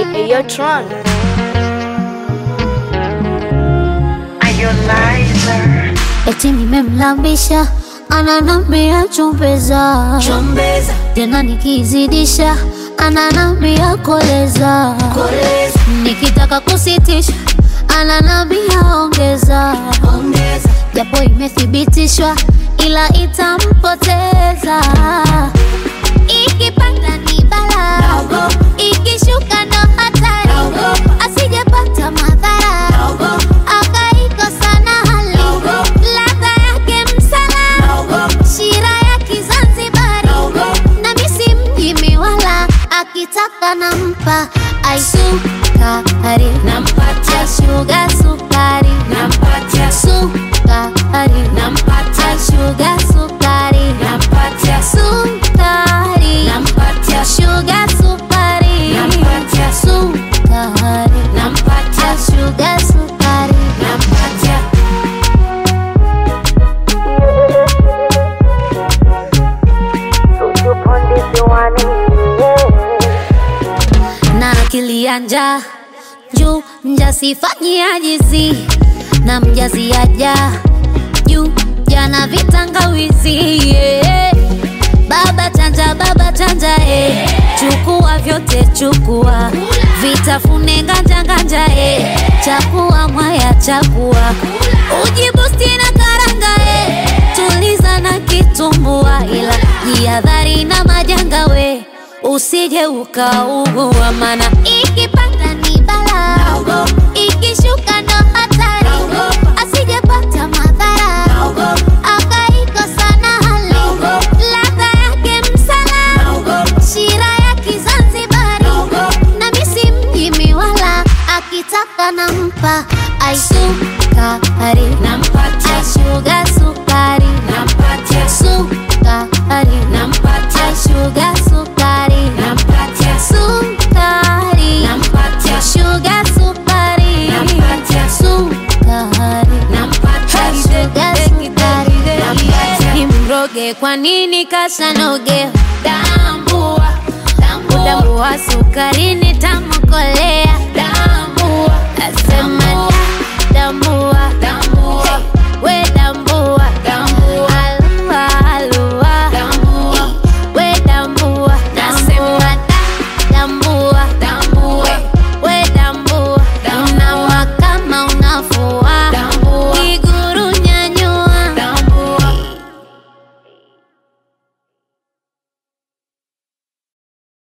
Hey, yo, Tron. Eti nimemlambisha ananambia chumbeza, tena nikizidisha ananambia koleza, nikitaka kusitisha ananambia ongeza, japo imethibitishwa ila itampoteza. Ikipanda ni bala, ikishuka ndo hatari, asijepata madhara akaikosa na hali. Ladha yake msala, shira ya Kizanzibari, na misi mjimi wala, akitaka nampa aisukari, nampatia sugar sukari, nampatia sukari, nampatia sugar sukari, nampatia sukari, nampatia sugar sukari, nampatia sukari, nampatia sugar sukari, nampatia. Na akili ya njaa juu mjasifanyi ajizi, na mjazi aja juu jana vitangawizi, yeah. Baba chanja, chukua vyote chukua, vitafune nganja, chakua mwaya chakua, ujibusti na karanga, tuliza na kitumbua, ila jihadhari na majanga we, usije ukaugua, mana ikipanda ni bala, ikishuka ndo hatari, asijepata madhara akaikosa na hali. Ladha yake msala, shira ya Kizanzibari, na misi mjimi wala, akitaka nampa aisukari, nampatia sugar sukari, nampatia sukari, nampatia sugar sukari, nampatia sukari, nampatia sugar sukari, nampatia sukari, nampatia sugar sukari, nampatia. Nimroge kwa nini kasanoge, tambua sukari ni tamu kole.